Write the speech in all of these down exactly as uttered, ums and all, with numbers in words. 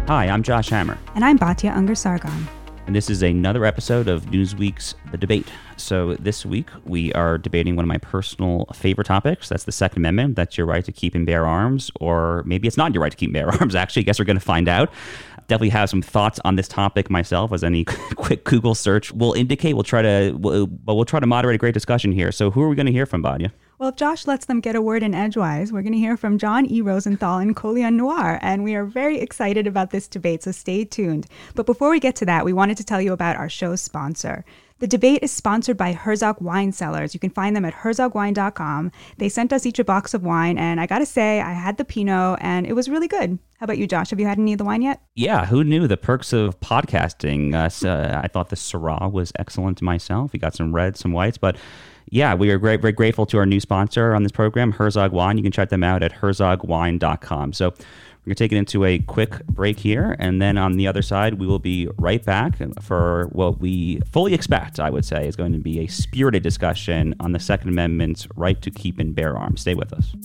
Hi, I'm Josh Hammer. And I'm Batya Ungar-Sargon. And this is another episode of Newsweek's The Debate. So this week we are debating one of my personal favorite topics. That's the Second Amendment. That's your right to keep and bear arms, or maybe it's not your right to keep and bear arms, actually. I guess we're going to find out. Definitely have some thoughts on this topic myself, as any quick Google search will indicate. We'll try to, we'll, but we'll try to moderate a great discussion here. So who are we going to hear from, Batya? Well, if Josh lets them get a word in edgewise, we're going to hear from John E. Rosenthal and Colion Noir, and we are very excited about this debate, so stay tuned. But before we get to that, we wanted to tell you about our show's sponsor. The debate is sponsored by Herzog Wine Cellars. You can find them at herzog wine dot com. They sent us each a box of wine, and I gotta say, I had the Pinot, and it was really good. How about you, Josh? Have you had any of the wine yet? Yeah, who knew the perks of podcasting? Uh, so I thought the Syrah was excellent myself. We got some reds, some whites, but yeah, we are great, very grateful to our new sponsor on this program, Herzog Wine. You can check them out at herzog wine dot com. So we're going to take it into a quick break here, and then on the other side, we will be right back for what we fully expect, I would say, is going to be a spirited discussion on the Second Amendment's right to keep and bear arms. Stay with us.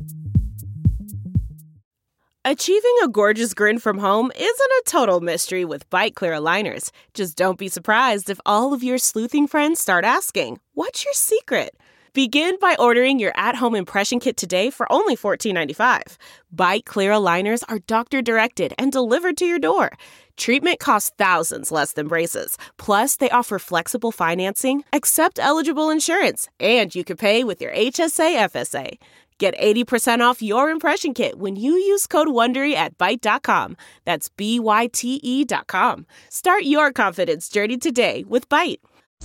Achieving a gorgeous grin from home isn't a total mystery with Byte Clear aligners. Just don't be surprised if all of your sleuthing friends start asking, "What's your secret?" Begin by ordering your at-home impression kit today for only fourteen ninety-five. Byte Clear aligners are doctor-directed and delivered to your door. Treatment costs thousands less than braces. Plus, they offer flexible financing, accept eligible insurance, and you can pay with your H S A F S A. Get eighty percent off your impression kit when you use code WONDERY at byte dot com. That's B Y T E dot com. Start your confidence journey today with Byte.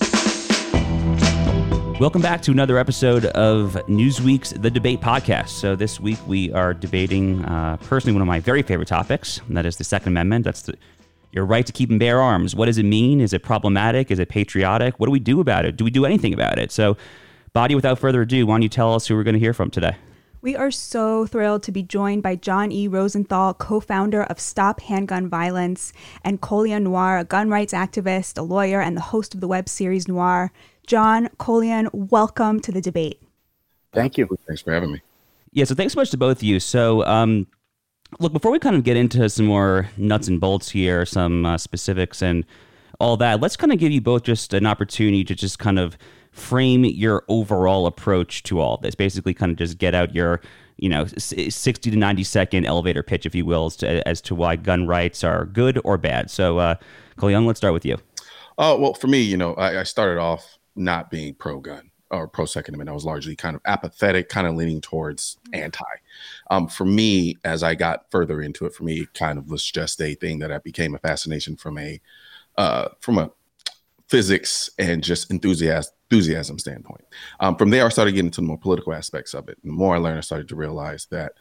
Welcome back to another episode of Newsweek's The Debate Podcast. So this week we are debating uh, personally one of my very favorite topics, and that is the Second Amendment. That's the, your right to keep and bear arms. What does it mean? Is it problematic? Is it patriotic? What do we do about it? Do we do anything about it? So, Batya, without further ado, why don't you tell us who we're going to hear from today? We are so thrilled to be joined by John E. Rosenthal, co-founder of Stop Handgun Violence, and Colion Noir, a gun rights activist, a lawyer, and the host of the web series Noir. John, Colion, welcome to the debate. Thank you. Thanks for having me. Yeah, so thanks so much to both of you. So, um, look, before we kind of get into some more nuts and bolts here, some uh, specifics and all that, let's kind of give you both just an opportunity to just kind of frame your overall approach to all this. Basically, kind of just get out your, you know, sixty to ninety second elevator pitch, if you will, as to, as to why gun rights are good or bad. So, uh, Colion, let's start with you. Oh, well, for me, you know, I, I started off not being pro-gun or pro-Second Amendment. I was largely kind of apathetic, kind of leaning towards anti. Um, for me, as I got further into it, for me, it kind of was just a thing that I became a fascination from a uh, from a physics and just enthusiasm enthusiasm standpoint. Um, from there, I started getting into the more political aspects of it. And the more I learned, I started to realize that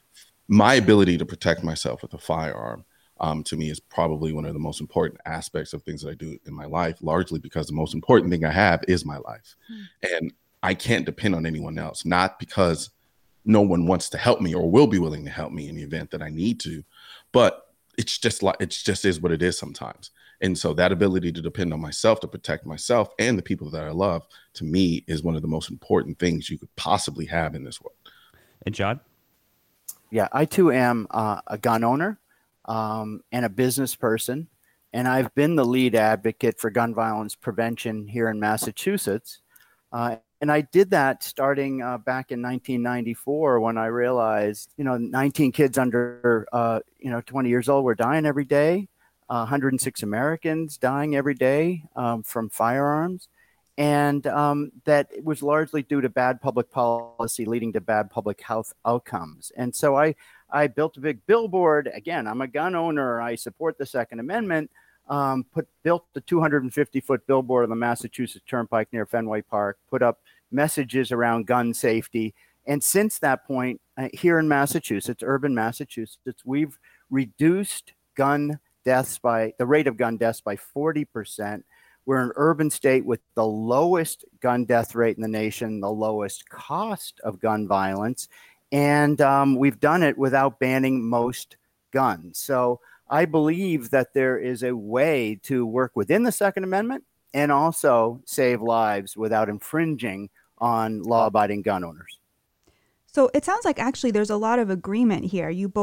my ability to protect myself with a firearm Um, to me is probably one of the most important aspects of things that I do in my life, largely because the most important thing I have is my life. Mm. And I can't depend on anyone else, not because no one wants to help me or will be willing to help me in the event that I need to, but it's just like, it's just is what it is sometimes. And so that ability to depend on myself to protect myself and the people that I love, to me, is one of the most important things you could possibly have in this world. And John? Yeah, I too am uh, a gun owner. Um, and a business person, and I've been the lead advocate for gun violence prevention here in Massachusetts. Uh, and I did that starting uh, back in nineteen ninety-four when I realized, you know, nineteen kids under, uh, you know, twenty years old were dying every day, uh, one hundred six Americans dying every day um, from firearms. And um, that it was largely due to bad public policy leading to bad public health outcomes. And so I I built a big billboard. Again, I'm a gun owner. I support the Second Amendment. Um, put built the two hundred fifty foot billboard on the Massachusetts Turnpike near Fenway Park, put up messages around gun safety. And since that point, uh, here in Massachusetts, urban Massachusetts, we've reduced gun deaths by the rate of gun deaths by forty percent. We're an urban state with the lowest gun death rate in the nation, the lowest cost of gun violence. And um, we've done it without banning most guns. So I believe that there is a way to work within the Second Amendment and also save lives without infringing on law-abiding gun owners. So it sounds like actually there's a lot of agreement here. You both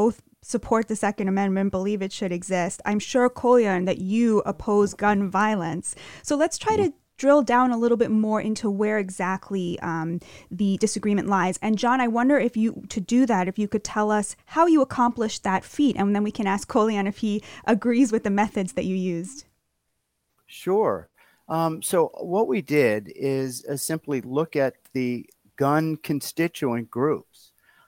support the Second Amendment, believe it should exist. I'm sure, Kolyan, that you oppose gun violence. So let's try to drill down a little bit more into where exactly um, the disagreement lies. And John, I wonder if you, to do that, if you could tell us how you accomplished that feat, and then we can ask Kolyan if he agrees with the methods that you used. Sure. Um, so what we did is uh, simply look at the gun constituent groups.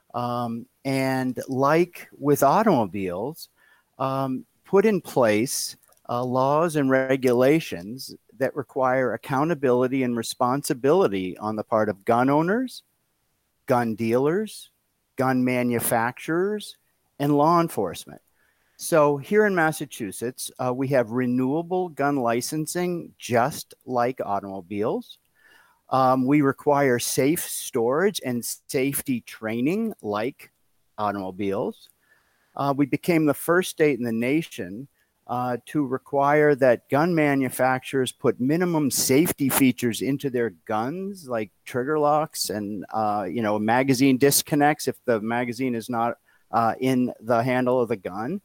Um, and like with automobiles, um, put in place uh, laws and regulations that require accountability and responsibility on the part of gun owners, gun dealers, gun manufacturers, and law enforcement. So here in Massachusetts, uh, we have renewable gun licensing just like automobiles. Um, we require safe storage and safety training like automobiles. Uh, we became the first state in the nation uh, to require that gun manufacturers put minimum safety features into their guns, like trigger locks and uh, you know magazine disconnects if the magazine is not uh, in the handle of the gun.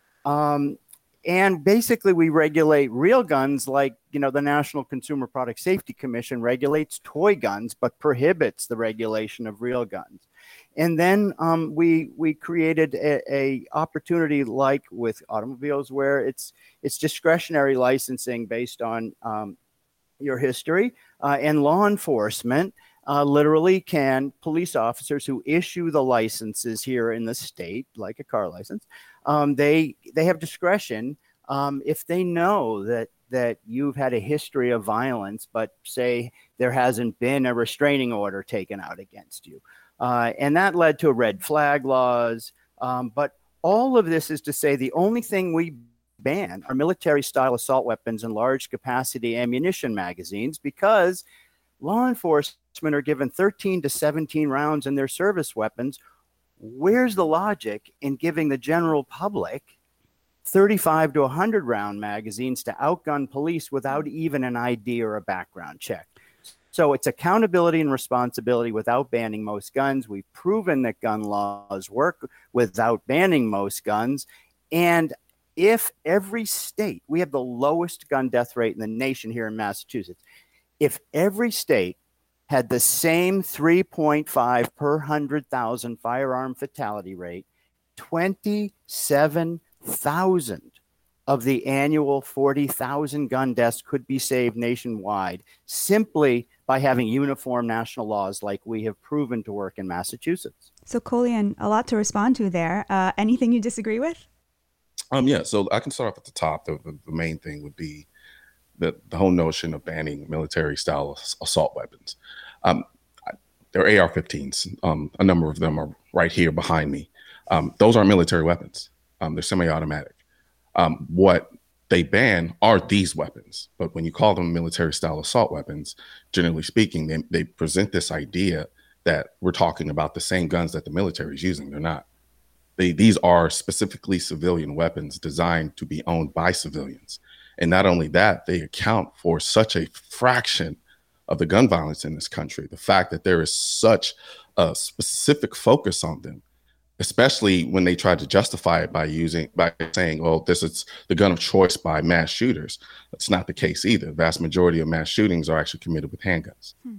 Um, and basically, we regulate real guns like, you know, the National Consumer Product Safety Commission regulates toy guns, but prohibits the regulation of real guns. And then um, we we created a, a opportunity like with automobiles where it's it's discretionary licensing based on um, your history, uh, and law enforcement uh, literally can, police officers who issue the licenses here in the state, like a car license, um, they they have discretion um, if they know that that you've had a history of violence, but say there hasn't been a restraining order taken out against you. Uh, and that led to red flag laws. Um, but all of this is to say the only thing we ban are military-style assault weapons and large-capacity ammunition magazines because law enforcement are given thirteen to seventeen rounds in their service weapons. Where's the logic in giving the general public thirty-five to one hundred round magazines to outgun police without even an I D or a background check? So it's accountability and responsibility without banning most guns. We've proven that gun laws work without banning most guns. And if every state, we have the lowest gun death rate in the nation here in Massachusetts, if every state had the same three point five per one hundred thousand firearm fatality rate, twenty-seven thousand of the annual forty thousand gun deaths could be saved nationwide simply by having uniform national laws like we have proven to work in Massachusetts. So, Kolyan, a lot to respond to there. Uh, anything you disagree with? Um, yeah, so I can start off at the top. The, the, the main thing would be the, the whole notion of banning military-style assault weapons. Um, they're A R fifteens. Um, a number of them are right here behind me. Um, those aren't military weapons. Um, they're semi-automatic. Um, what they ban are these weapons. But when you call them military-style assault weapons, generally speaking, they, they present this idea that we're talking about the same guns that the military is using. They're not. They, these are specifically civilian weapons designed to be owned by civilians. And not only that, they account for such a fraction of the gun violence in this country. The fact that there is such a specific focus on them, especially when they try to justify it by using, by saying, well, this is the gun of choice by mass shooters. That's not the case either. The vast majority of mass shootings are actually committed with handguns. Hmm.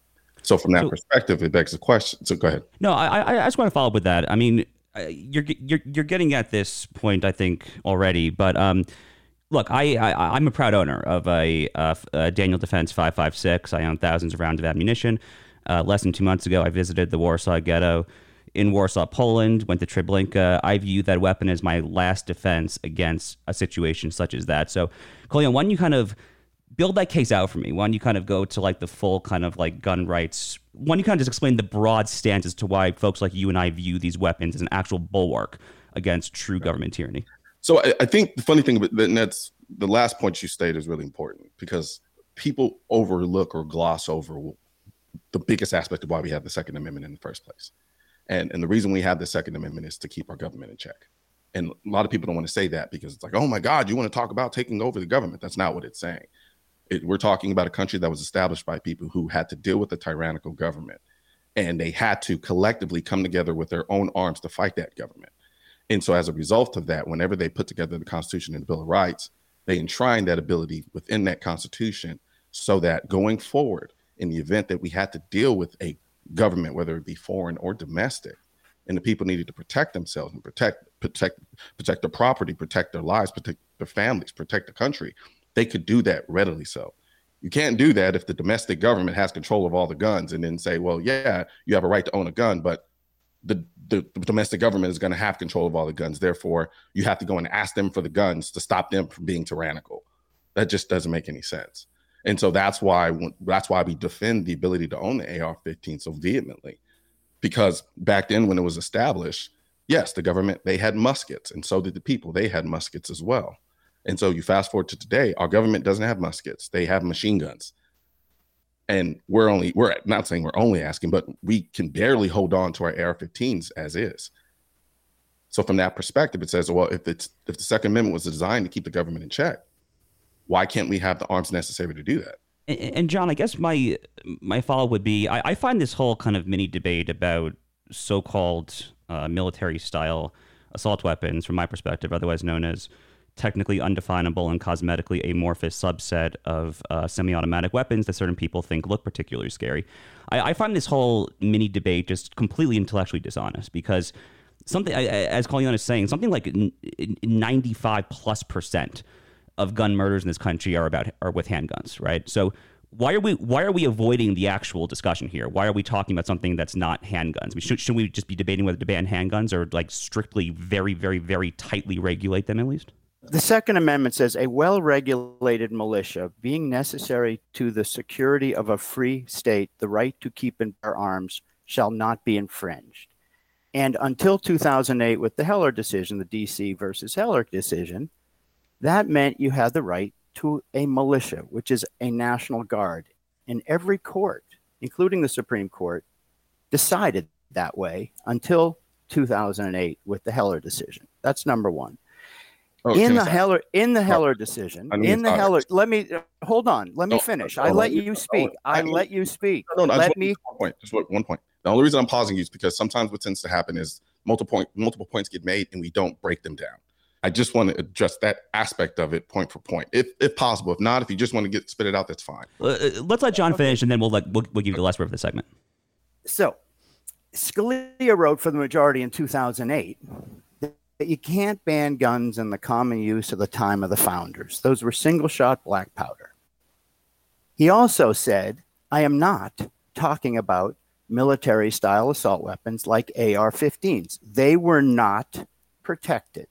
So from that so, perspective, it begs the question. So go ahead. No, I, I just want to follow up with that. I mean, you're you're you're getting at this point, I think, already. But um, look, I, I I'm a proud owner of a, a, a Daniel Defense five five six. I own thousands of rounds of ammunition. Uh, less than two months ago, I visited the Warsaw Ghetto in Warsaw, Poland. Went to Treblinka. I view that weapon as my last defense against a situation such as that. So, Kolyan, why don't you kind of build that case out for me? Why don't you kind of go to like the full kind of like gun rights? Why don't you kind of just explain the broad stance as to why folks like you and I view these weapons as an actual bulwark against true government tyranny? So I, I think the funny thing about that, and that's the last point you stated, is really important because people overlook or gloss over the biggest aspect of why we have the Second Amendment in the first place. And, and the reason we have the Second Amendment is to keep our government in check. And a lot of people don't want to say that because it's like, oh my God, you want to talk about taking over the government. That's not what it's saying. It, we're talking about a country that was established by people who had to deal with a tyrannical government, and they had to collectively come together with their own arms to fight that government. And so as a result of that, whenever they put together the Constitution and the Bill of Rights, they enshrine that ability within that Constitution so that going forward, in the event that we had to deal with a government, whether it be foreign or domestic, and the people needed to protect themselves and protect protect protect their property, protect their lives, protect their families, protect the country, they could do that readily. So you can't do that if the domestic government has control of all the guns and then say, well, yeah, you have a right to own a gun, but the, the, the domestic government is going to have control of all the guns. Therefore, you have to go and ask them for the guns to stop them from being tyrannical. That just doesn't make any sense. And so that's why that's why we defend the ability to own the A R fifteen so vehemently, because back then when it was established, yes, the government, they had muskets, and so did the people. They had muskets as well. And so you fast forward to today, our government doesn't have muskets. They have machine guns. And we're only, we're not saying we're only asking, but we can barely hold on to our A R fifteens as is. So from that perspective, it says, well, if it's if the Second Amendment was designed to keep the government in check, why can't we have the arms necessary to do that? And, and John, I guess my my follow would be, I, I find this whole kind of mini debate about so-called uh, military-style assault weapons, from my perspective, otherwise known as technically undefinable and cosmetically amorphous subset of uh, semi-automatic weapons that certain people think look particularly scary. I, I find this whole mini debate just completely intellectually dishonest, because something, as Colion is saying, something like ninety-five plus percent of gun murders in this country are about are with handguns, right? So why are we why are we avoiding the actual discussion here? Why are we talking about something that's not handguns? We should shouldn't we just be debating whether to ban handguns or like strictly very very very tightly regulate them at least? The Second Amendment says a well-regulated militia, being necessary to the security of a free state, the right to keep and bear arms shall not be infringed. And until two thousand eight, with the Heller decision, the D C versus Heller decision, that meant you had the right to a militia, which is a National Guard. And every court, including the Supreme Court, decided that way until two thousand eight with the Heller decision. That's number one. Oh, in the Heller, in the Heller decision, in the Heller, let me hold on. Let me no, finish. No, I no, let you speak. I, I let you speak. No, no, let me. One point. Just one point. The only reason I'm pausing you is because sometimes what tends to happen is multiple point, multiple points get made and we don't break them down. I just want to address that aspect of it point for point, if if possible. If not, if you just want to get spit it out, that's fine. Uh, let's let John finish, and then we'll let we'll, we'll give you the last word for the segment. So, Scalia wrote for the majority in two thousand eight that you can't ban guns in the common use of the time of the founders. Those were single-shot black powder. He also said, "I am not talking about military-style assault weapons like A R fifteens. They were not protected."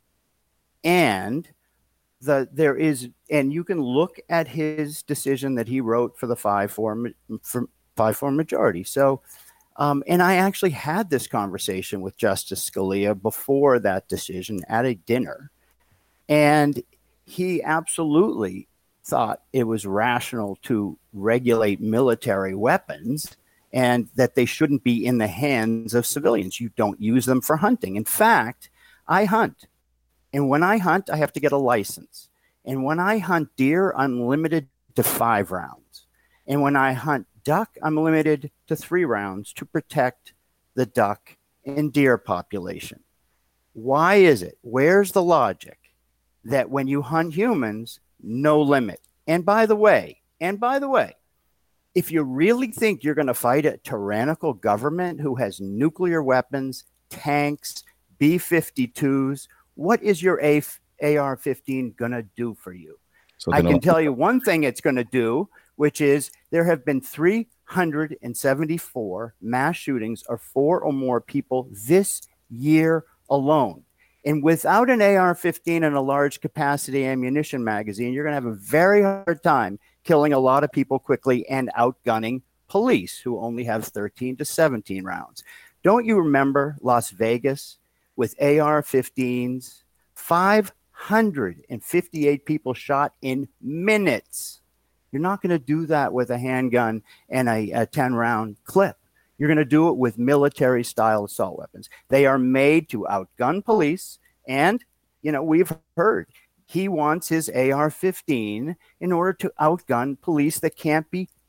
And the there is, and you can look at his decision that he wrote for the five four for five four majority. So, um, and I actually had this conversation with Justice Scalia before that decision at a dinner, and he absolutely thought it was rational to regulate military weapons and that they shouldn't be in the hands of civilians. You don't use them for hunting. In fact, I hunt. And when I hunt, I have to get a license. And when I hunt deer, I'm limited to five rounds. And when I hunt duck, I'm limited to three rounds to protect the duck and deer population. Why is it? Where's the logic that when you hunt humans, no limit? And by the way, and by the way, if you really think you're going to fight a tyrannical government who has nuclear weapons, tanks, B fifty-twos, what is your A R fifteen going to do for you? So I can I'll- tell you one thing it's going to do, which is there have been three hundred seventy-four mass shootings of four or more people this year alone. And without an A R fifteen and a large capacity ammunition magazine, you're going to have a very hard time killing a lot of people quickly and outgunning police who only have thirteen to seventeen rounds. Don't you remember Las Vegas? With A R fifteens, five hundred fifty-eight people shot in minutes. You're not going to do that with a handgun and a, a ten-round clip. You're going to do it with military-style assault weapons. They are made to outgun police, and, you know, we've heard he wants his A R fifteen in order to outgun police that can't be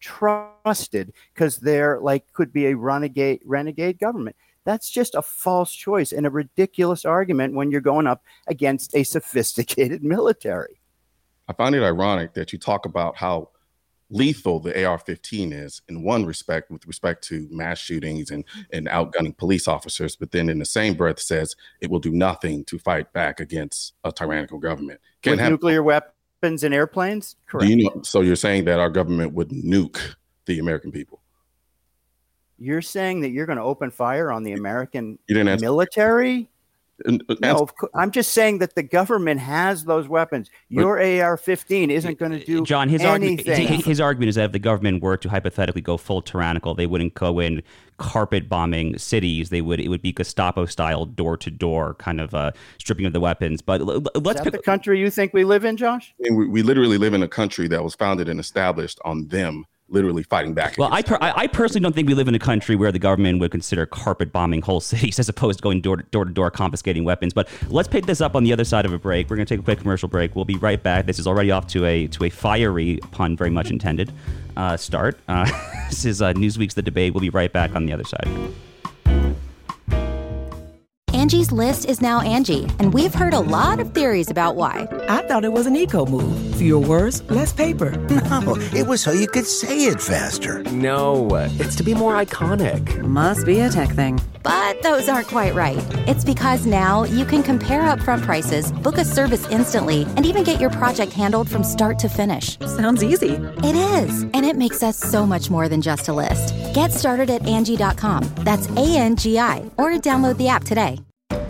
trusted because they're like could be a renegade renegade government. That's just a false choice and a ridiculous argument when you're going up against a sophisticated military. I find it ironic that you talk about how lethal the A R fifteen is in one respect with respect to mass shootings and, and outgunning police officers, but then in the same breath says it will do nothing to fight back against a tyrannical government. Can't With have, nuclear weapons and airplanes? Correct. Do you know, so you're saying that our government would nuke the American people? You're saying that you're going to open fire on the American You didn't answer. military? And, uh, No, of cou- I'm just saying that the government has those weapons. Your A R fifteen isn't going to do John, his argument, anything. his, his argument is that if the government were to hypothetically go full tyrannical, they wouldn't go in carpet bombing cities. They would it would be Gestapo style, door to door kind of uh, stripping of the weapons. But l- l- let's Is that pick the country you think we live in, Josh? I mean, we, we literally live in a country that was founded and established on them literally fighting back. Well, I, against per- I I personally don't think we live in a country where the government would consider carpet bombing whole cities as opposed to going door to door, to door confiscating weapons. But let's pick this up on the other side of a break. We're going to take a quick commercial break. We'll be right back. This is already off to a to a fiery, pun very much intended, uh, start. Uh, this is uh, Newsweek's The Debate. We'll be right back on the other side. Angie's List is now Angie, and we've heard a lot of theories about why. I thought it was an eco move. Fewer words, less paper. No, it was so you could say it faster. No, it's to be more iconic. Must be a tech thing. But those aren't quite right. It's because now you can compare upfront prices, book a service instantly, and even get your project handled from start to finish. Sounds easy. It is, and it makes us so much more than just a list. Get started at Angie dot com. That's A N G I, or download the app today.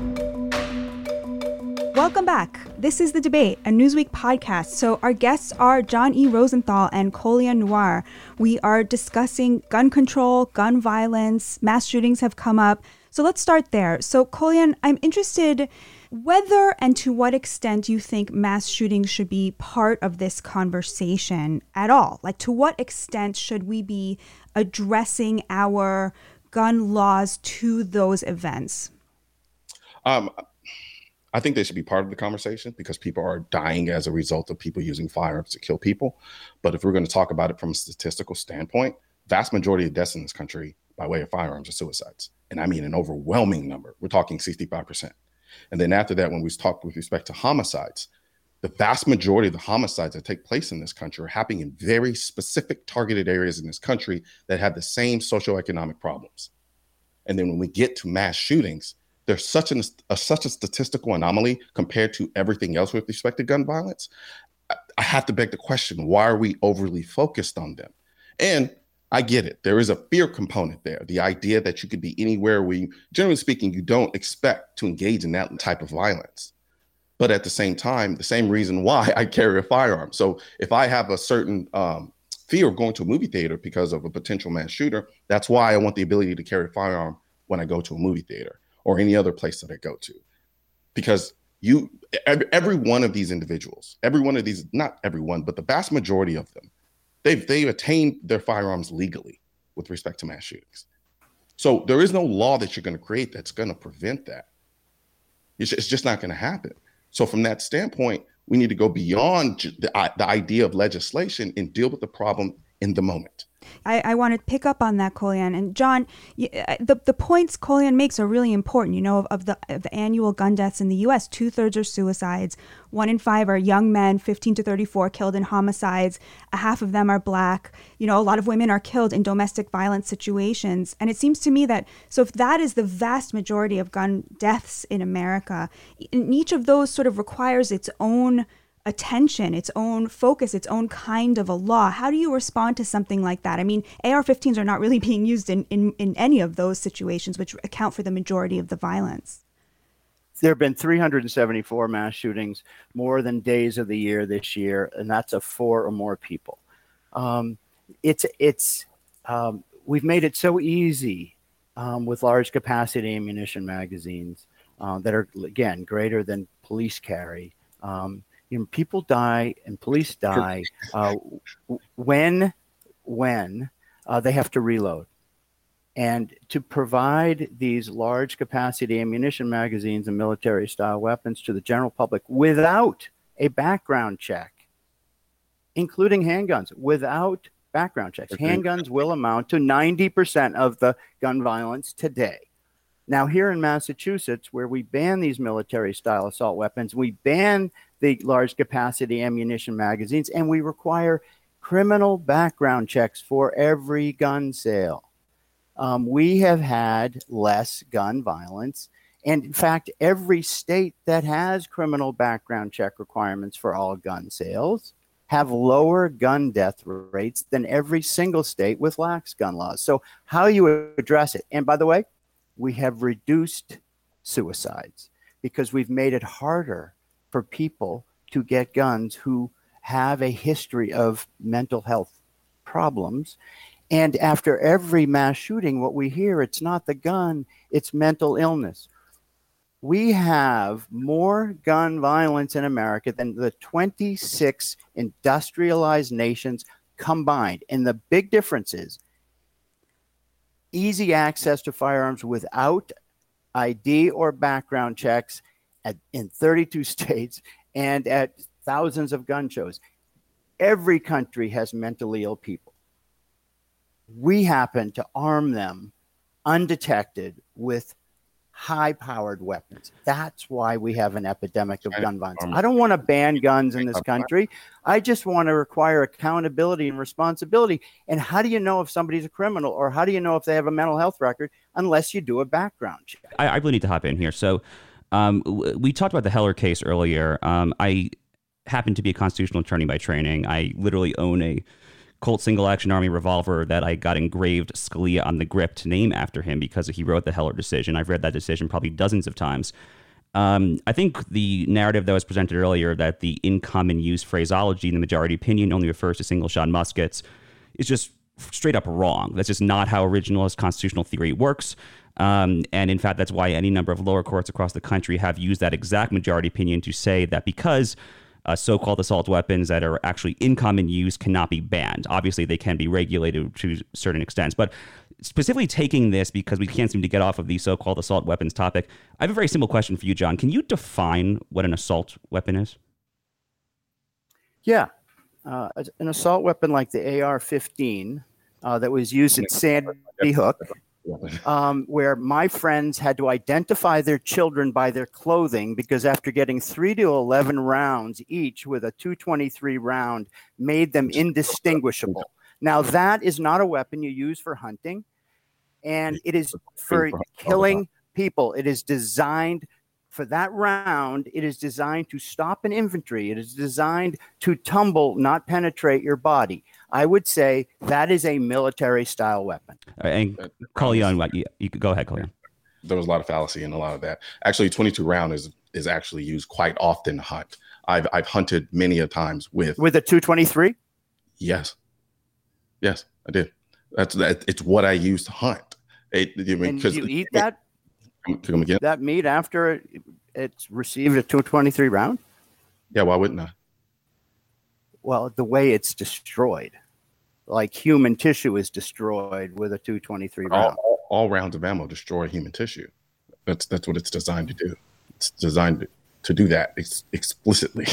Welcome back. This is The Debate, a Newsweek podcast. So our guests are John E. Rosenthal and Colion Noir. We are discussing gun control, gun violence, mass shootings have come up. So let's start there. So Colion, I'm interested whether and to what extent you think mass shootings should be part of this conversation at all. Like, to what extent should we be addressing our gun laws to those events? Um, I think they should be part of the conversation because people are dying as a result of people using firearms to kill people. But if we're going to talk about it from a statistical standpoint, vast majority of deaths in this country by way of firearms are suicides. And I mean an overwhelming number. We're talking sixty-five percent. And then after that, when we talk with respect to homicides, the vast majority of the homicides that take place in this country are happening in very specific targeted areas in this country that have the same socioeconomic problems. And then when we get to mass shootings, there's such an, a such a statistical anomaly compared to everything else with respect to gun violence. I, I have to beg the question, why are we overly focused on them? And I get it. There is a fear component there. The idea that you could be anywhere where, you, generally speaking, you don't expect to engage in that type of violence. But at the same time, the same reason why I carry a firearm. So if I have a certain um, fear of going to a movie theater because of a potential mass shooter, that's why I want the ability to carry a firearm when I go to a movie theater or any other place that I go to. Because you, every, every one of these individuals, every one of these, not everyone, but the vast majority of them, they've, they've attained their firearms legally with respect to mass shootings. So there is no law that you're going to create that's going to prevent that. It's, it's just not going to happen. So from that standpoint, we need to go beyond the, the idea of legislation and deal with the problem in the moment. I, I want to pick up on that, Colion. And John, the, the points Colion makes are really important. You know, of, of, the, of the annual gun deaths in the U S, two thirds are suicides. One in five are young men, fifteen to thirty-four, killed in homicides. A half of them are Black. You know, a lot of women are killed in domestic violence situations. And it seems to me that, so if that is the vast majority of gun deaths in America, and each of those sort of requires its own attention, its own focus, its own kind of a law. How do you respond to something like that? I mean, A R fifteens are not really being used in, in, in any of those situations, which account for the majority of the violence. There have been three hundred seventy-four mass shootings, more than days of the year this year, and that's of four or more people. Um, it's it's um, we've made it so easy um, with large capacity ammunition magazines uh, that are, again, greater than police carry. Um, You know, people die and police die uh, when when uh, they have to reload. And to provide these large capacity ammunition magazines and military style weapons to the general public without a background check, including handguns, without background checks. Agreed. Handguns will amount to ninety percent of the gun violence today. Now, here in Massachusetts, where we ban these military-style assault weapons, we ban the large-capacity ammunition magazines, and we require criminal background checks for every gun sale. Um, we have had less gun violence. And in fact, every state that has criminal background check requirements for all gun sales have lower gun death rates than every single state with lax gun laws. So how you address it? And by the way, we have reduced suicides because we've made it harder for people to get guns who have a history of mental health problems. And after every mass shooting, what we hear, it's not the gun, it's mental illness. We have more gun violence in America than the twenty-six industrialized nations combined. And the big difference is easy access to firearms without I D or background checks at, in thirty-two states and at thousands of gun shows. Every country has mentally ill people. We happen to arm them undetected with high-powered weapons. That's why we have an epidemic of gun violence. I don't want to ban guns in this country. I just want to require accountability and responsibility. And how do you know if somebody's a criminal, or how do you know if they have a mental health record unless you do a background check? I, I really need to hop in here. So um, we talked about the Heller case earlier. Um, I happen to be a constitutional attorney by training. I literally own a Colt single action Army revolver that I got engraved Scalia on the grip to name after him because he wrote the Heller decision. I've read that decision probably dozens of times. Um, I think the narrative that was presented earlier that the in common use phraseology in the majority opinion only refers to single shot muskets is just straight up wrong. That's just not how originalist constitutional theory works. Um, and in fact, that's why any number of lower courts across the country have used that exact majority opinion to say that because Uh, so-called assault weapons that are actually in common use cannot be banned. Obviously, they can be regulated to certain extents. But specifically taking this, because we can't seem to get off of the so-called assault weapons topic, I have a very simple question for you, John. Can you define what an assault weapon is? Yeah. Uh, an assault weapon like the A R fifteen uh, that was used at Sandy Hook, Um, where my friends had to identify their children by their clothing because after getting three to eleven rounds each with a two twenty-three round made them indistinguishable. Now, that is not a weapon you use for hunting, and it is for killing people. It is designed for that round. It is designed to stop an infantry. It is designed to tumble, not penetrate your body. I would say that is a military-style weapon. And Kalyan, what you, you could go ahead, Kalyan. There was a lot of fallacy in a lot of that. Actually, twenty-two round is is actually used quite often to hunt. I've I've hunted many a times with with a two twenty-three. Yes, yes, I did. That's that. It's what I use to hunt. It, I mean, and you eat that come again? that meat after it, it's received a two twenty-three round. Yeah, why wouldn't I? Well, the way it's destroyed, like human tissue is destroyed with a two twenty-three round. All, all, all rounds of ammo destroy human tissue. That's that's what it's designed to do. It's designed to, to do that ex- explicitly.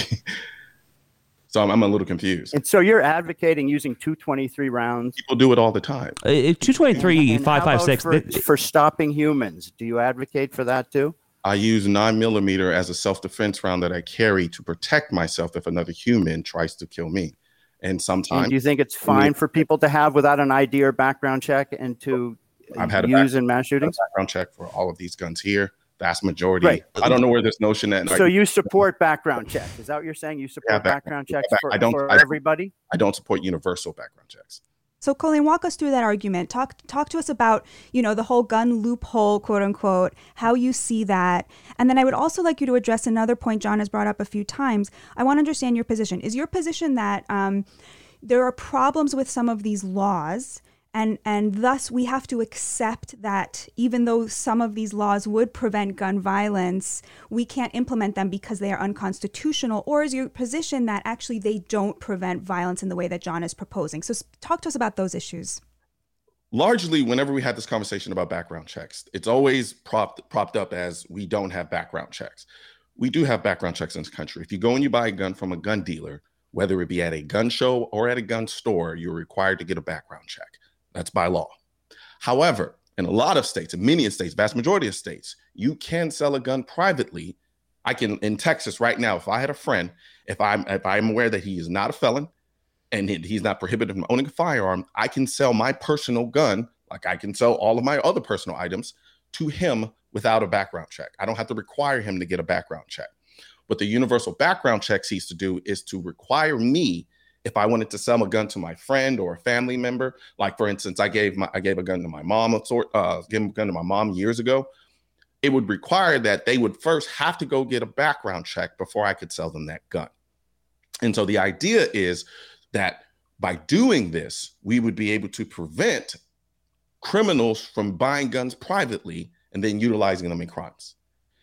So I'm, I'm a little confused. And so you're advocating using two twenty-three rounds? People do it all the time. Uh, two twenty-three, five five six. For, for stopping humans, do you advocate for that too? I use nine millimeter as a self-defense round that I carry to protect myself if another human tries to kill me. And sometimes, and do you think it's fine for people to have without an I D or background check and to I've had use a in mass shootings? Background check for all of these guns here. Vast majority. Right. I don't know where this notion that. So you support background checks? Is that what you're saying? You support yeah, background, background checks back, for, I don't, for I, everybody? I don't support universal background checks. So Colleen, walk us through that argument. Talk talk to us about, you know, the whole gun loophole, quote unquote, how you see that. And then I would also like you to address another point John has brought up a few times. I want to understand your position. Is your position that um, there are problems with some of these laws, and and thus we have to accept that even though some of these laws would prevent gun violence, we can't implement them because they are unconstitutional? Or is your position that actually they don't prevent violence in the way that John is proposing? So talk to us about those issues. Largely, whenever we had this conversation about background checks, it's always propped propped up as we don't have background checks. We do have background checks in this country. If you go and you buy a gun from a gun dealer, whether it be at a gun show or at a gun store, you're required to get a background check. That's by law. However, in a lot of states, in many states, vast majority of states, you can sell a gun privately. I can, in Texas right now, if I had a friend, if I'm if I'm aware that he is not a felon and he, he's not prohibited from owning a firearm, I can sell my personal gun, like I can sell all of my other personal items, to him without a background check. I don't have to require him to get a background check. What the universal background check seeks to do is to require me, if I wanted to sell a gun to my friend or a family member, like for instance, I gave my I gave a gun to my mom, a sort, uh, gave a gun to my mom years ago. It would require that they would first have to go get a background check before I could sell them that gun. And so the idea is that by doing this, we would be able to prevent criminals from buying guns privately and then utilizing them in crimes.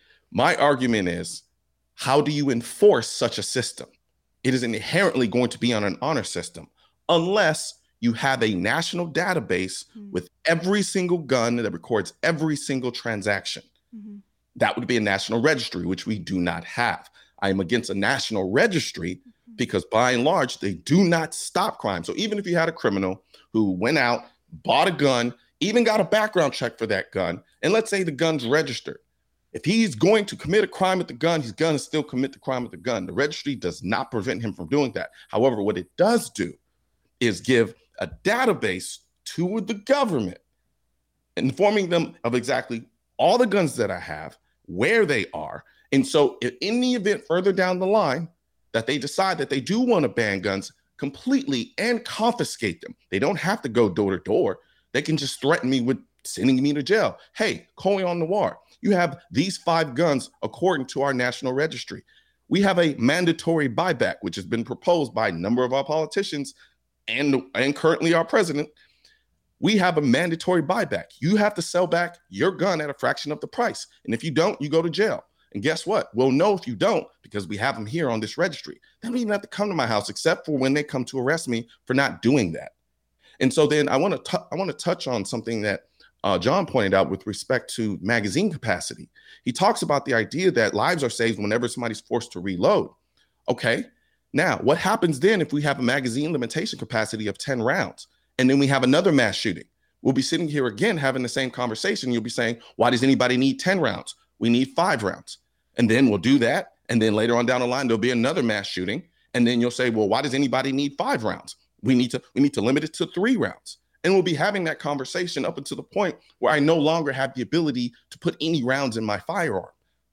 My argument is, how do you enforce such a system? It is inherently going to be on an honor system unless you have a national database mm-hmm. with every single gun that records every single transaction. Mm-hmm. That would be a national registry, which we do not have. I am against a national registry mm-hmm. because by and large, they do not stop crime. So even if you had a criminal who went out, bought a gun, even got a background check for that gun, and let's say the gun's registered, if he's going to commit a crime with the gun, he's going to still commit the crime with the gun. The registry does not prevent him from doing that. However, what it does do is give a database to the government, informing them of exactly all the guns that I have, where they are. And so if in the event further down the line that they decide that they do want to ban guns completely and confiscate them, they don't have to go door to door. They can just threaten me with sending me to jail. Hey, Colion Noir, you have these five guns according to our national registry. We have a mandatory buyback, which has been proposed by a number of our politicians and, and currently our president. We have a mandatory buyback. You have to sell back your gun at a fraction of the price. And if you don't, you go to jail. And guess what? We'll know if you don't because we have them here on this registry. They don't even have to come to my house except for when they come to arrest me for not doing that. And so then I want to I want to touch on something that uh, John pointed out with respect to magazine capacity. He talks about the idea that lives are saved whenever somebody's forced to reload. Okay, now what happens then if we have a magazine limitation capacity of ten rounds and then we have another mass shooting? We'll be sitting here again having the same conversation. You'll be saying, why does anybody need ten rounds? We need five rounds. And then we'll do that. And then later on down the line, there'll be another mass shooting. And then you'll say, well, why does anybody need five rounds? We need to we need to limit it to three rounds. And we'll be having that conversation up until the point where I no longer have the ability to put any rounds in my firearm.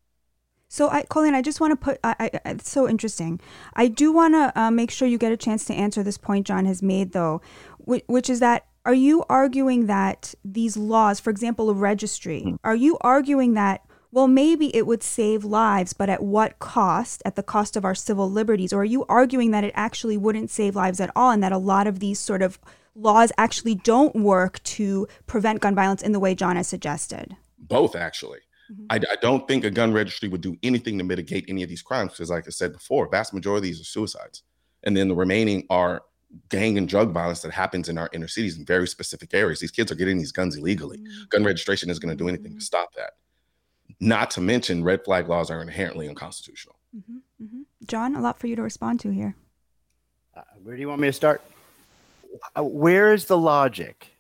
So, I, Colion, I just want to put, I, I, it's so interesting. I do want to uh, make sure you get a chance to answer this point John has made, though, which, which is that, are you arguing that these laws, for example, a registry, mm-hmm. are you arguing that, well, maybe it would save lives, but at what cost, at the cost of our civil liberties? Or are you arguing that it actually wouldn't save lives at all and that a lot of these sort of laws actually don't work to prevent gun violence in the way John has suggested? Both, actually. Mm-hmm. I, I don't think a gun registry would do anything to mitigate any of these crimes because, like I said before, vast majority of these are suicides. And then the remaining are gang and drug violence that happens in our inner cities in very specific areas. These kids are getting these guns illegally. Mm-hmm. Gun registration isn't going to do anything mm-hmm. to stop that. Not to mention red flag laws are inherently unconstitutional. Mm-hmm. Mm-hmm. John, a lot for you to respond to here. Uh, where do you want me to start? Uh, where is the logic?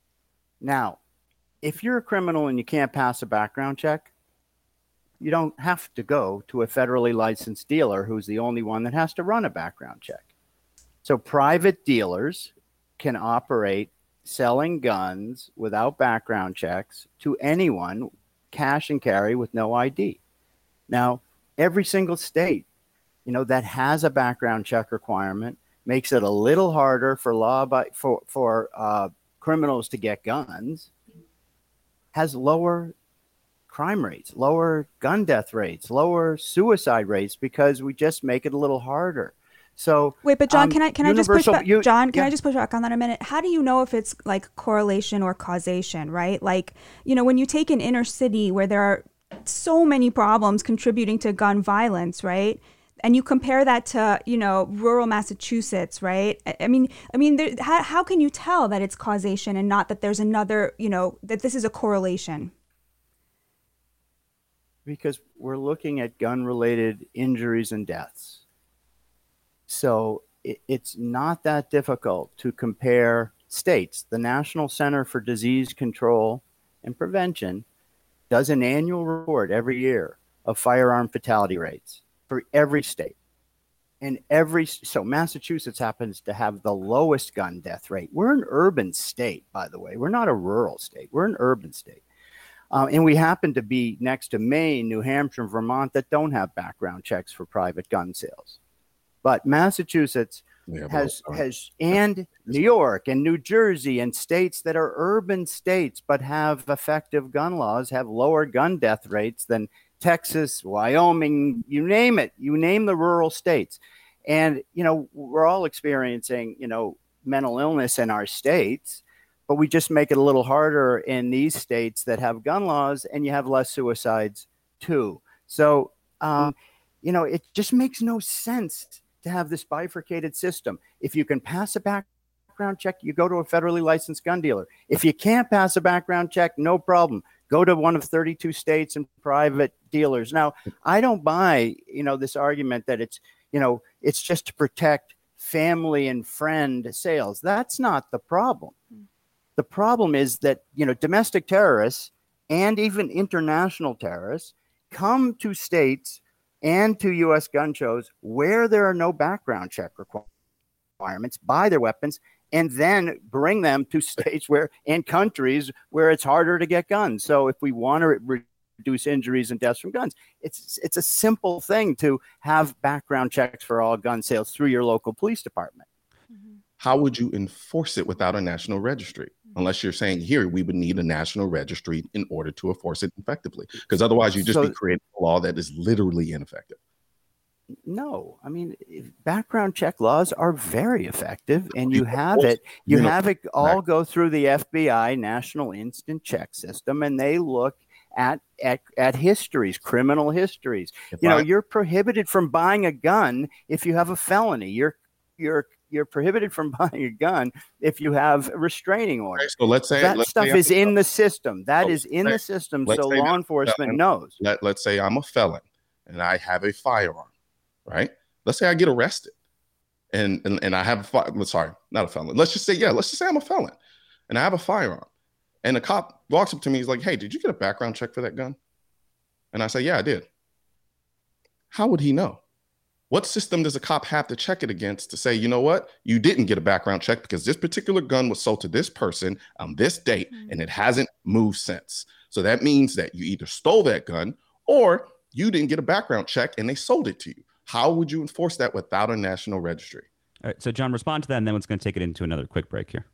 Now, if you're a criminal and you can't pass a background check, you don't have to go to a federally licensed dealer who's the only one that has to run a background check. So private dealers can operate selling guns without background checks to anyone, cash and carry with no I D. Now, every single state, you know, that has a background check requirement makes it a little harder for law by, for for uh, criminals to get guns, has lower crime rates, lower gun death rates, lower suicide rates because we just make it a little harder. So wait, but John, um, can I can I just push back? You, John, can yeah. I just push back on that a minute? How do you know if it's like correlation or causation, right? Like, you know, when you take an inner city where there are so many problems contributing to gun violence, right? And you compare that to, you know, rural Massachusetts, right? I mean, I mean, there, how how can you tell that it's causation and not that there's another, you know, that this is a correlation? Because we're looking at gun-related injuries and deaths. So it, it's not that difficult to compare states. The National Center for Disease Control and Prevention does an annual report every year of firearm fatality rates for every state. And every, so Massachusetts happens to have the lowest gun death rate. We're an urban state, by the way. We're not a rural state. We're an urban state. Uh, and we happen to be next to Maine, New Hampshire, and Vermont that don't have background checks for private gun sales. But Massachusetts yeah, has, has, and New York and New Jersey and states that are urban states but have effective gun laws have lower gun death rates than Texas, Wyoming, you name it, you name the rural states. And, you know, we're all experiencing, you know, mental illness in our states, but we just make it a little harder in these states that have gun laws, and you have less suicides too. So, um, you know, it just makes no sense to have this bifurcated system. If you can pass a background check, you go to a federally licensed gun dealer. If you can't pass a background check, no problem. Go to one of thirty-two states and private dealers. Now, I don't buy, you know, this argument that it's, you know, it's just to protect family and friend sales. That's not the problem. The problem is that, you know, domestic terrorists and even international terrorists come to states and to U S gun shows where there are no background check requirements, buy their weapons, and then bring them to states where and countries where it's harder to get guns. So if we want to re- reduce injuries and deaths from guns, it's it's a simple thing to have background checks for all gun sales through your local police department. How would you enforce it without a national registry? Unless you're saying here, we would need a national registry in order to enforce it effectively. Because otherwise you just so, be creating a law that is literally ineffective. No, I mean, background check laws are very effective, and you have it, you have it all go through the F B I National Instant Check System, and they look at, at, at histories, criminal histories. If you know, I, you're prohibited from buying a gun if you have a felony. You're, you're, You're prohibited from buying a gun if you have a restraining order. Okay, so let's say that let's stuff say is I'm, in the system. That oh, is in say, the system, so law enforcement knows. Let, let's say I'm a felon and I have a firearm, right? Let's say I get arrested and and, and I have a fire. Sorry, not a felon. Let's just say, yeah, let's just say I'm a felon and I have a firearm. And the cop walks up to me, he's like, hey, did you get a background check for that gun? And I say, yeah, I did. How would he know? What system does a cop have to check it against to say, you know what, you didn't get a background check because this particular gun was sold to this person on this date mm-hmm. and it hasn't moved since. So that means that you either stole that gun or you didn't get a background check and they sold it to you. How would you enforce that without a national registry? All right, so John, respond to that, and then we're going to take it into another quick break here.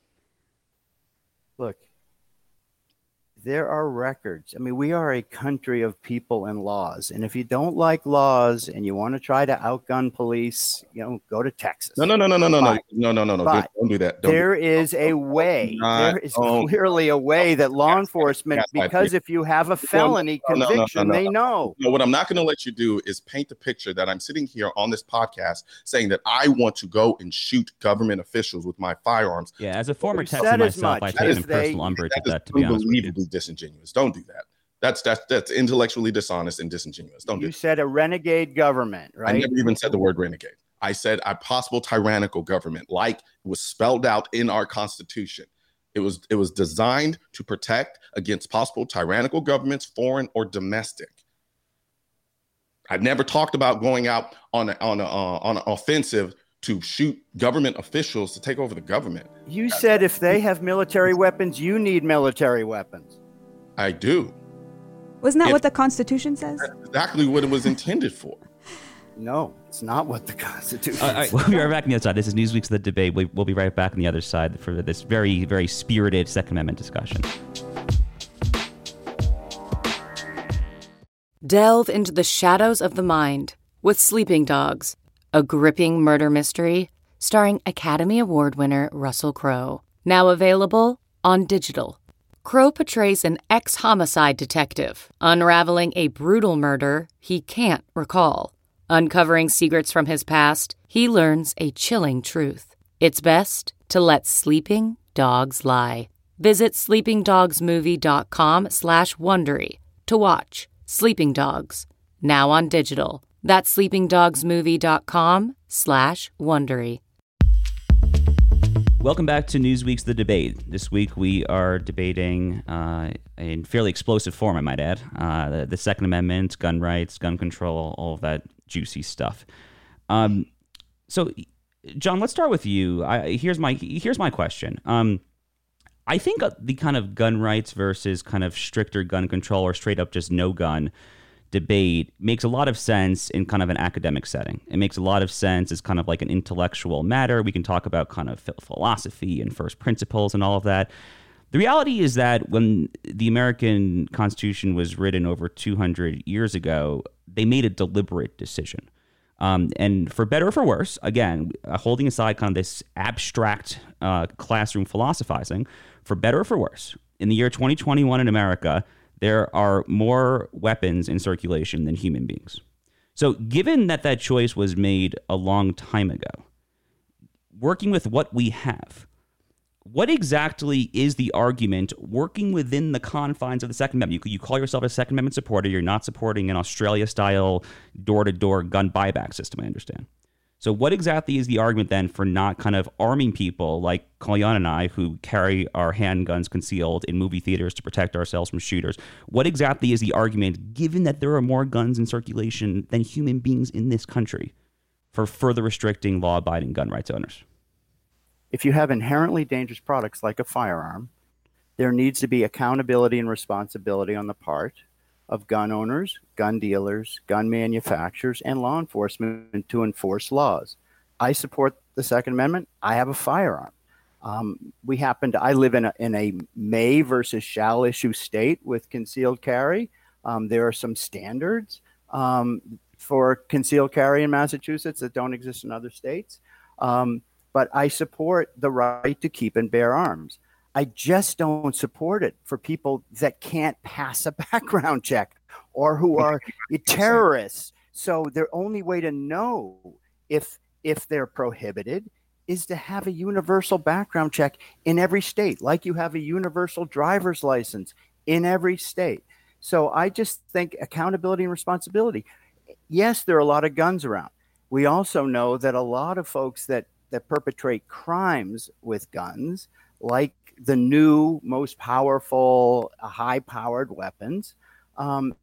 Look, there are records. I mean, we are a country of people and laws. And if you don't like laws and you want to try to outgun police, you know, go to Texas. No, no, no, no, no, no, no, no, no, no, no. Don't, don't do that. Don't there do that. is a way. Not, there is oh, clearly a way that law enforcement, because if you have a felony no, no, conviction, no, no, no, no, they know. No, what I'm not going to let you do is paint the picture that I'm sitting here on this podcast saying that I want to go and shoot government officials with my firearms. Yeah, as a former Texan myself, I take a personal umbrage at that, to be honest with you. Disingenuous. Don't do that. That's that's that's intellectually dishonest and disingenuous. Don't do you that. said a renegade government, right? I never even said the word renegade. I said a possible tyrannical government, like it was spelled out in our Constitution. It was it was designed to protect against possible tyrannical governments, foreign or domestic. I never talked about going out on a, on a, uh, on an offensive to shoot government officials to take over the government. You said if they have military weapons, you need military weapons. I do. Wasn't that if, what the Constitution says? That's exactly what it was intended for. No, it's not what the Constitution uh, says. We'll be right back on the other side. This is Newsweek's The Debate. We, we'll be right back on the other side for this very, very spirited Second Amendment discussion. Delve into the shadows of the mind with Sleeping Dogs, a gripping murder mystery starring Academy Award winner Russell Crowe. Now available on digital. Crowe portrays an ex-homicide detective unraveling a brutal murder he can't recall. Uncovering secrets from his past, he learns a chilling truth. It's best to let sleeping dogs lie. Visit sleepingdogsmovie.com slash Wondery to watch Sleeping Dogs, now on digital. That's sleepingdogsmovie.com slash Wondery. Welcome back to Newsweek's The Debate. This week we are debating uh, in fairly explosive form, I might add, uh, the, the Second Amendment, gun rights, gun control, all of that juicy stuff. Um, so, John, let's start with you. I, here's my here's my question. Um, I think the kind of gun rights versus kind of stricter gun control or straight up just no gun debate makes a lot of sense in kind of an academic setting. It makes a lot of sense as kind of like an intellectual matter. We can talk about kind of philosophy and first principles and all of that. The reality is that when the American Constitution was written over two hundred years ago, they made a deliberate decision. Um, and for better or for worse, again, uh, holding aside kind of this abstract uh, classroom philosophizing, for better or for worse, in the year twenty twenty-one in America, there are more weapons in circulation than human beings. So given that that choice was made a long time ago, working with what we have, what exactly is the argument working within the confines of the Second Amendment? You, you call yourself a Second Amendment supporter. You're not supporting an Australia-style door-to-door gun buyback system, I understand. So what exactly is the argument then for not kind of arming people like Kalyan and I who carry our handguns concealed in movie theaters to protect ourselves from shooters? What exactly is the argument, given that there are more guns in circulation than human beings in this country, for further restricting law-abiding gun rights owners? If you have inherently dangerous products like a firearm, there needs to be accountability and responsibility on the part of gun owners, gun dealers, gun manufacturers, and law enforcement to enforce laws. I support the Second Amendment. I have a firearm. Um, we happen to, I live in a, in a may versus shall issue state with concealed carry. Um, there are some standards um, for concealed carry in Massachusetts that don't exist in other states. Um, but I support the right to keep and bear arms. I just don't support it for people that can't pass a background check or who are terrorists. So their only way to know if if they're prohibited is to have a universal background check in every state, like you have a universal driver's license in every state. So I just think accountability and responsibility. Yes, there are a lot of guns around. We also know that a lot of folks that that perpetrate crimes with guns, like the new, most powerful, high-powered weapons, um,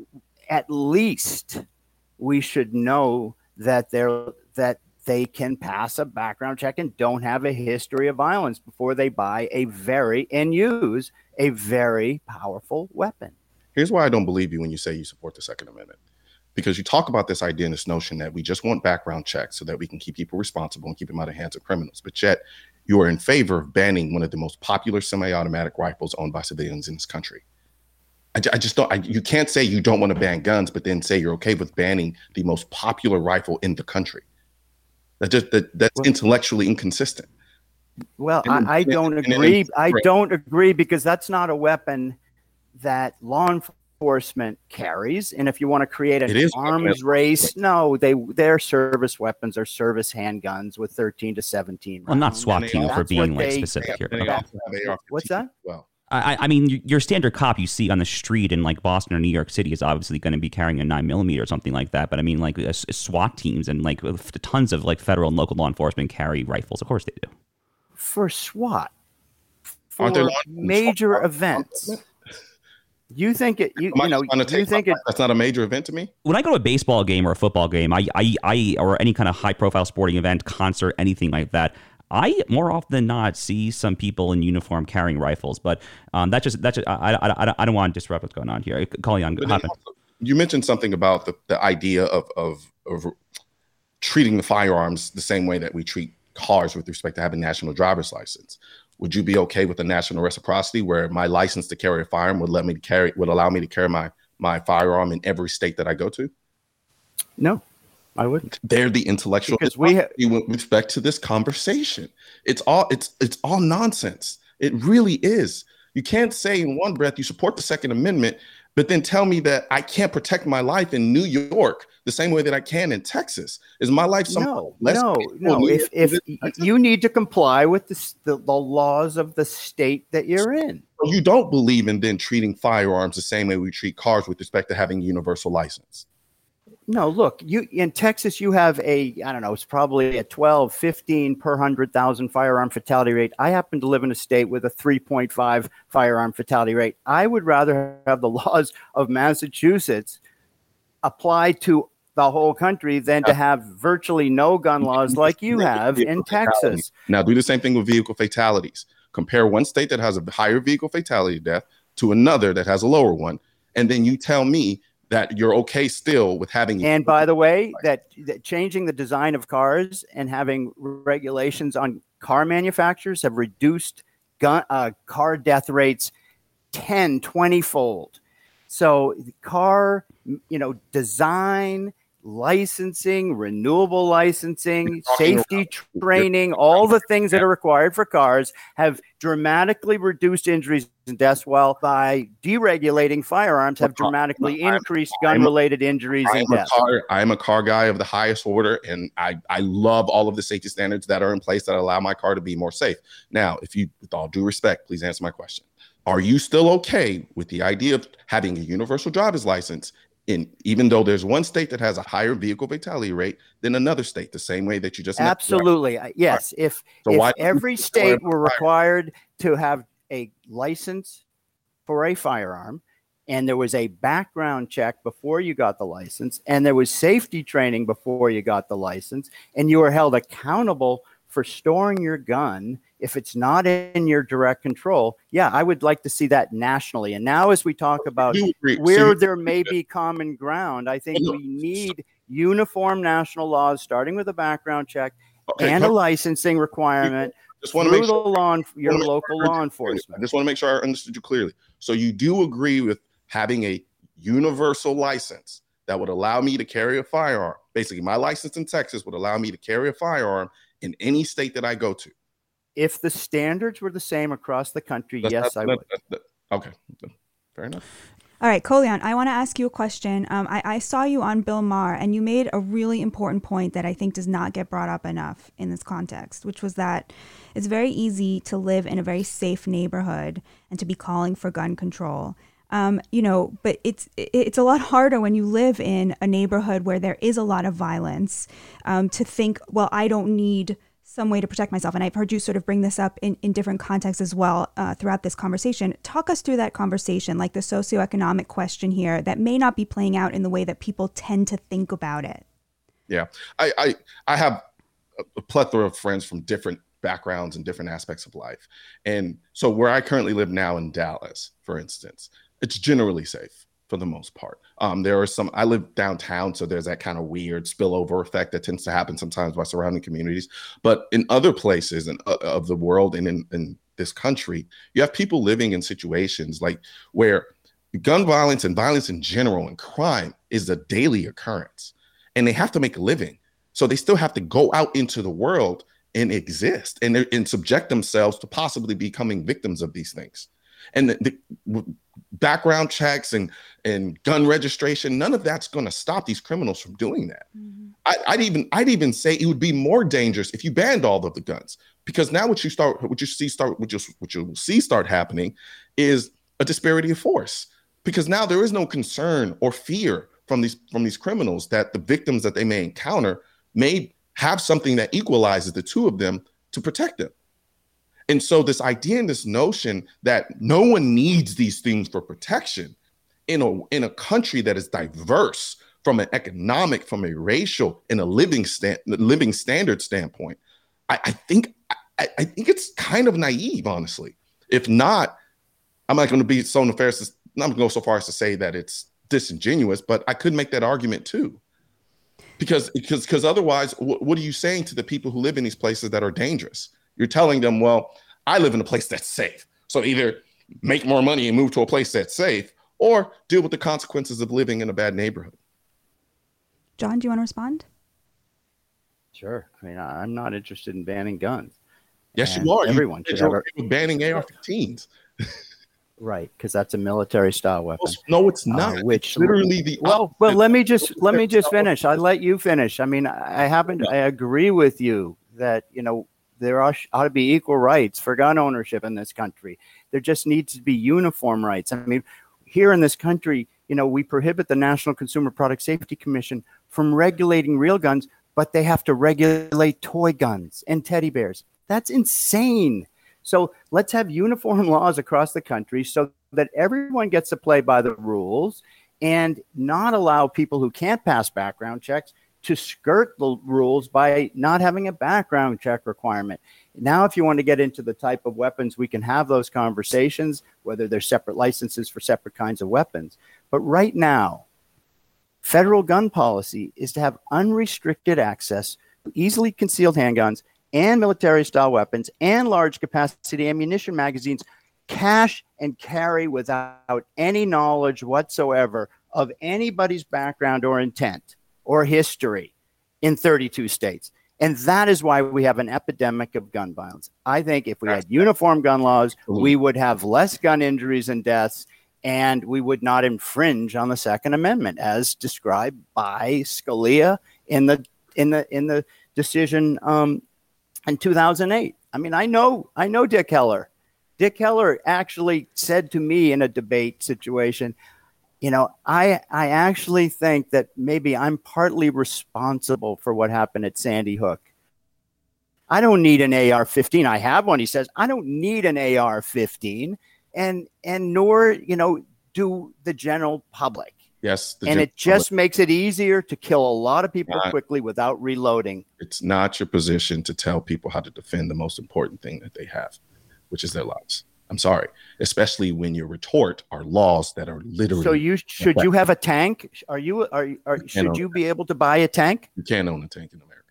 at least we should know that they're that they can pass a background check and don't have a history of violence before they buy a very and use a very powerful weapon. Here's why I don't believe you when you say you support the Second Amendment. Because you talk about this idea and this notion that we just want background checks so that we can keep people responsible and keep them out of the hands of criminals. But yet you are in favor of banning one of the most popular semi-automatic rifles owned by civilians in this country. I, I just don't, I, you can't say you don't want to ban guns, but then say you're okay with banning the most popular rifle in the country. That just, that, that's well, intellectually inconsistent. Well, and, I, I don't and, agree. And, I don't agree because that's not a weapon that law enforcement carries. And if you want to create an arms race, no, they their service weapons are service handguns with thirteen to seventeen rounds. Well, not SWAT team for being like they, specific here. Okay. What's that? Well, I, I mean, your standard cop you see on the street in like Boston or New York City is obviously going to be carrying a nine millimeter or something like that. But I mean, like uh, SWAT teams and like tons of like federal and local law enforcement carry rifles. Of course they do. For SWAT, for major events. You think it? You, you know? You think it? That's not a major event to me. When I go to a baseball game or a football game, I, I, I, or any kind of high-profile sporting event, concert, anything like that, I more often than not see some people in uniform carrying rifles. But um, that just that just I, I, I, I don't want to disrupt what's going on here. Kalyan, what happened? You mentioned something about the, the idea of, of of treating the firearms the same way that we treat cars with respect to having a national driver's license. Would you be okay with the national reciprocity where my license to carry a firearm would let me carry would allow me to carry my my firearm in every state that I go to? No, I wouldn't. They're the intellectual because we ha- with respect to this conversation. It's all it's it's all nonsense. It really is. You can't say in one breath you support the Second Amendment, but then tell me that I can't protect my life in New York the same way that I can in Texas. Is my life some no, less no, no? If if you need to comply with the, the the laws of the state that you're in, you don't believe in then treating firearms the same way we treat cars with respect to having a universal license. No, look, you in Texas, you have a, I don't know, it's probably a twelve, fifteen per one hundred thousand firearm fatality rate. I happen to live in a state with a three point five firearm fatality rate. I would rather have the laws of Massachusetts apply to the whole country than to have virtually no gun laws like you have in Texas. Now, do the same thing with vehicle fatalities. Compare one state that has a higher vehicle fatality death to another that has a lower one. And then you tell me that you're okay still with having. And by the way, that, that changing the design of cars and having regulations on car manufacturers have reduced gun, uh, car death rates ten, twenty fold. So car, you know, design, licensing, renewable licensing, safety training, all the things that are required for cars have dramatically reduced injuries and deaths, while by deregulating firearms have dramatically increased gun-related injuries and deaths. I am a car guy of the highest order, and I, I love all of the safety standards that are in place that allow my car to be more safe. Now, if you, with all due respect, please answer my question. Are you still okay with the idea of having a universal driver's license in, even though there's one state that has a higher vehicle fatality rate than another state, the same way that you just absolutely mentioned? Yes. Right. If, so if every state were required to have a license for a firearm, and there was a background check before you got the license, and there was safety training before you got the license, and you were held accountable for storing your gun if it's not in your direct control, yeah, I would like to see that nationally. And now as we talk about where there may be common ground, I think we need uniform national laws, starting with a background check okay, and a licensing requirement just want to make sure, the law, your local law enforcement. I just want to make sure I understood you clearly. So you do agree with having a universal license that would allow me to carry a firearm. Basically, my license in Texas would allow me to carry a firearm in any state that I go to. If the standards were the same across the country, that's, yes, that's, I would. That, that, okay, fair enough. All right, Kolyan, I want to ask you a question. Um, I, I saw you on Bill Maher, and you made a really important point that I think does not get brought up enough in this context, which was that it's very easy to live in a very safe neighborhood and to be calling for gun control. Um, you know, but it's it's a lot harder when you live in a neighborhood where there is a lot of violence um, to think, well, I don't need some way to protect myself. And I've heard you sort of bring this up in, in different contexts as well uh, throughout this conversation. Talk us through that conversation, like the socioeconomic question here that may not be playing out in the way that people tend to think about it. Yeah, I I, I have a plethora of friends from different backgrounds and different aspects of life. And so where I currently live now in Dallas, for instance, it's generally safe for the most part. Um, there are some, I live downtown, so there's that kind of weird spillover effect that tends to happen sometimes by surrounding communities. But in other places in, uh, of the world and in, in this country, you have people living in situations like where gun violence and violence in general and crime is a daily occurrence, and they have to make a living. So they still have to go out into the world and exist and, and subject themselves to possibly becoming victims of these things. And the, the background checks and, and gun registration, none of that's going to stop these criminals from doing that. Mm-hmm. I, I'd even I'd even say it would be more dangerous if you banned all of the guns, because now what you start what you see start what you what you see start happening is a disparity of force, because now there is no concern or fear from these from these criminals that the victims that they may encounter may have something that equalizes the two of them to protect them. And so this idea and this notion that no one needs these things for protection in a in a country that is diverse from an economic, from a racial, and a living stand, living standard standpoint, I, I think I, I think it's kind of naive, honestly. If not, I'm not going to be so nefarious. I'm not going to go so far as to say that it's disingenuous, but I could make that argument too. Because because because otherwise, w- what are you saying to the people who live in these places that are dangerous? You're telling them, well, I live in a place that's safe. So either make more money and move to a place that's safe, or deal with the consequences of living in a bad neighborhood. John, do you want to respond? Sure. I mean, I'm not interested in banning guns. Yes, and you are. Everyone you, should have a- banning A R fifteens. Right, because that's a military style weapon. No, it's not. Uh, which it's literally the well, well. Let me just let me just finish. I let you finish. I mean, I happen to, I agree with you that you know there are, ought to be equal rights for gun ownership in this country. There just needs to be uniform rights. I mean, here in this country, you know, we prohibit the National Consumer Product Safety Commission from regulating real guns, but they have to regulate toy guns and teddy bears. That's insane. So let's have uniform laws across the country so that everyone gets to play by the rules and not allow people who can't pass background checks to skirt the rules by not having a background check requirement. Now, if you want to get into the type of weapons, we can have those conversations, whether they're separate licenses for separate kinds of weapons. But right now, federal gun policy is to have unrestricted access to easily concealed handguns and military-style weapons and large-capacity ammunition magazines, cache and carry without any knowledge whatsoever of anybody's background or intent or history in thirty-two states. And that is why we have an epidemic of gun violence. I think if we had uniform gun laws, we would have less gun injuries and deaths, and we would not infringe on the Second Amendment as described by Scalia in the in the in the decision um, in two thousand eight. I mean, I know I know Dick Heller. Dick Heller actually said to me in a debate situation, you know, I I actually think that maybe I'm partly responsible for what happened at Sandy Hook. I don't need an A R fifteen. I have one, he says. I don't need an A R fifteen, and and nor, you know, do the general public. Yes. And it just public. makes it easier to kill a lot of people not, quickly without reloading. It's not your position to tell people how to defend the most important thing that they have, which is their lives. I'm sorry, especially when your retort are laws that are literally. So you should you have a tank? Are you are, are you should you be able to buy a tank? You can't own a tank in America.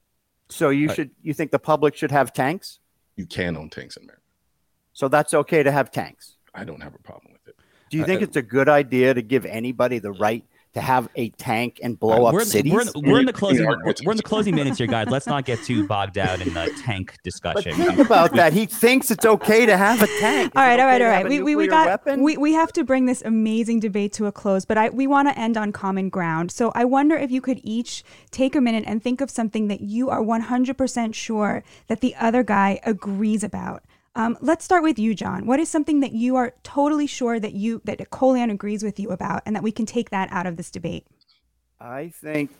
So you should you think the public should have tanks? You can own tanks in America. So that's okay to have tanks. I don't have a problem with it. Do you think I, it's a good idea to give anybody the right to have a tank and blow uh, up we're, cities? We're, in, we're in the closing. We're, we're in the closing minutes here, guys. Let's not get too bogged down in the tank discussion. But think about that. He thinks it's okay to have a tank. Is all right, all right, okay all right. We we, we got weapon? we we have to bring this amazing debate to a close, but I we want to end on common ground. So I wonder if you could each take a minute and think of something that you are one hundred percent sure that the other guy agrees about. Um, let's start with you, John. What is something that you are totally sure that you that Colion agrees with you about, and that we can take that out of this debate? I think,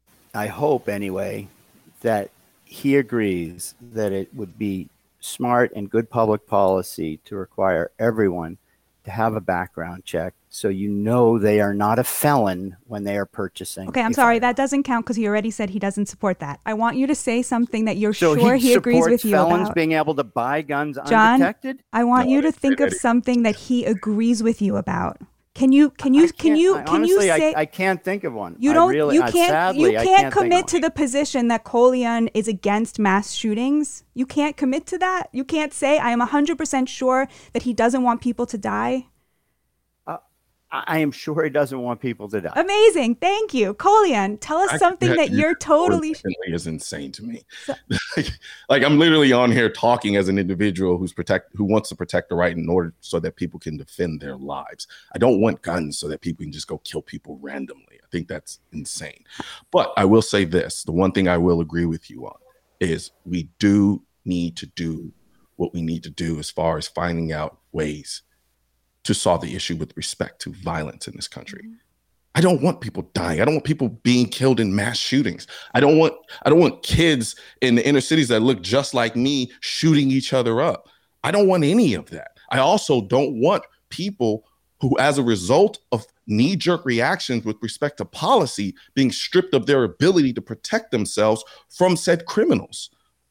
I hope anyway, that he agrees that it would be smart and good public policy to require everyone to have a background check so you know they are not a felon when they are purchasing. Okay, I'm sorry, that doesn't count because he already said he doesn't support that. I want you to say something that you're so sure he, he agrees with you about. Felons being able to buy guns John, undetected? I want no, you to think of something that he agrees with you about. Can you can you can you I, can honestly, you say I, I can't think of one. You don't I really, you I, can't sadly, you can't, can't commit to the position that Colion is against mass shootings. You can't commit to that. You can't say I am one hundred percent sure that he doesn't want people to die. Uh, I am sure he doesn't want people to die. Amazing. Thank you. Colion, tell us I, something that, that you're totally is insane to me. So, like, like I'm literally on here talking as an individual who's protect who wants to protect the right in order so that people can defend their lives. I don't want guns so that people can just go kill people randomly. I think that's insane. But I will say this, the one thing I will agree with you on is we do need to do what we need to do as far as finding out ways to solve the issue with respect to violence in this country. Mm-hmm. I don't want people dying. I don't want people being killed in mass shootings. I don't want I don't want kids in the inner cities that look just like me shooting each other up. I don't want any of that. I also don't want people who, as a result of knee-jerk reactions with respect to policy, being stripped of their ability to protect themselves from said criminals.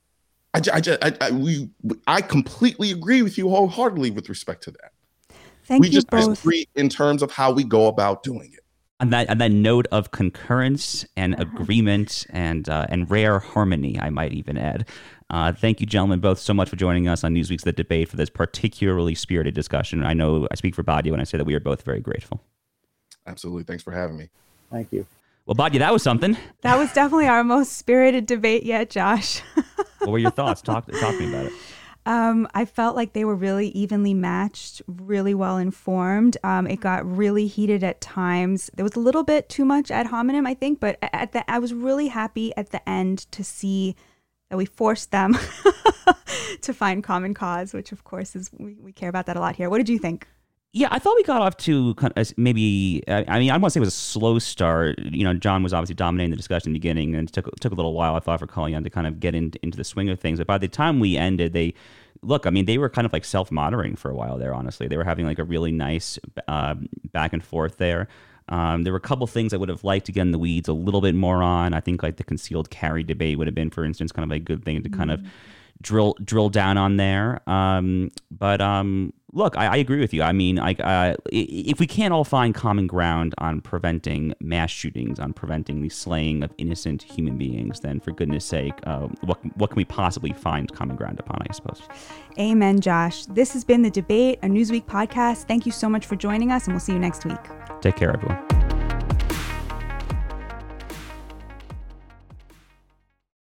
I, I, I, I, we, I completely agree with you wholeheartedly with respect to that. Thank we you just both. disagree in terms of how we go about doing it. On that, on that note of concurrence and agreement and uh, and rare harmony, I might even add. Uh, thank you, gentlemen, both so much for joining us on Newsweek's The Debate for this particularly spirited discussion. I know I speak for Badia when I say that we are both very grateful. Absolutely. Thanks for having me. Thank you. Well, Badia, that was something. That was definitely our most spirited debate yet, Josh. What were your thoughts? Talk, talk to me about it. Um, I felt like they were really evenly matched, really well informed. Um, it got really heated at times. There was a little bit too much ad hominem, I think, but at the, I was really happy at the end to see that we forced them to find common cause, which of course is we, we care about that a lot here. What did you think? Yeah, I thought we got off to kind of maybe, I mean, I want to say it was a slow start. You know, John was obviously dominating the discussion in the beginning, and it took, took a little while, I thought, for Kalyan to kind of get in, into the swing of things. But by the time we ended, they, look, I mean, they were kind of like self-moderating for a while there, honestly. They were having like a really nice uh, back and forth there. Um, there were a couple things I would have liked to get in the weeds a little bit more on. I think like the concealed carry debate would have been, for instance, kind of a good thing to mm-hmm. kind of drill drill down on there. Um, but um, look, I, I agree with you. I mean, I, uh, if we can't all find common ground on preventing mass shootings, on preventing the slaying of innocent human beings, then for goodness sake, uh, what what can we possibly find common ground upon, I suppose? Amen, Josh. This has been The Debate, a Newsweek podcast. Thank you so much for joining us, and we'll see you next week. Take care, everyone.